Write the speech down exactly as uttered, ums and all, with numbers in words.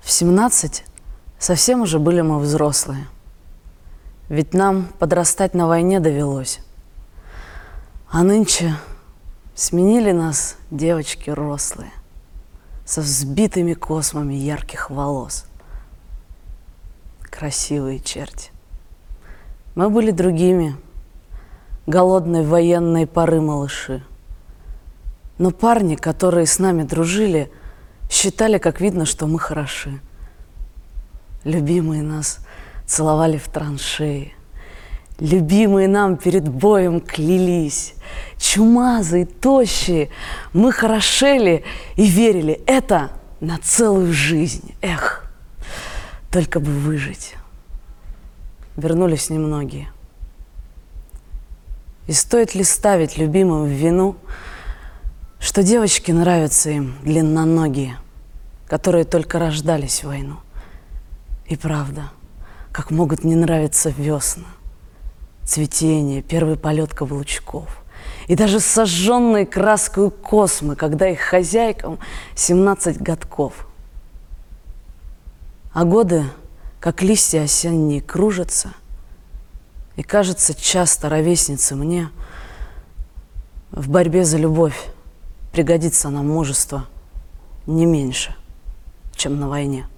В семнадцать совсем уже были мы взрослые. Ведь нам подрастать на войне довелось. А нынче сменили нас девочки рослые, со взбитыми космами ярких волос. Красивые черти. Мы были другими, голодной военной поры малыши. Но парни, которые с нами дружили, считали, как видно, что мы хороши. Любимые нас целовали в траншеи. Любимые нам перед боем клялись. Чумазые, тощие, мы хорошели и верили. Это на целую жизнь. Эх, только бы выжить. Вернулись немногие. И стоит ли ставить любимым в вину, что девочки нравятся им длинноногие, которые только рождались в войну? И правда, как могут не нравиться весна, цветение, первый полет каблучков и даже сожженные краской космы, когда их хозяйкам семнадцать годков. А годы, как листья осенние, кружатся, и, кажется, часто ровесницы мне в борьбе за любовь пригодится нам мужество не меньше, чем на войне.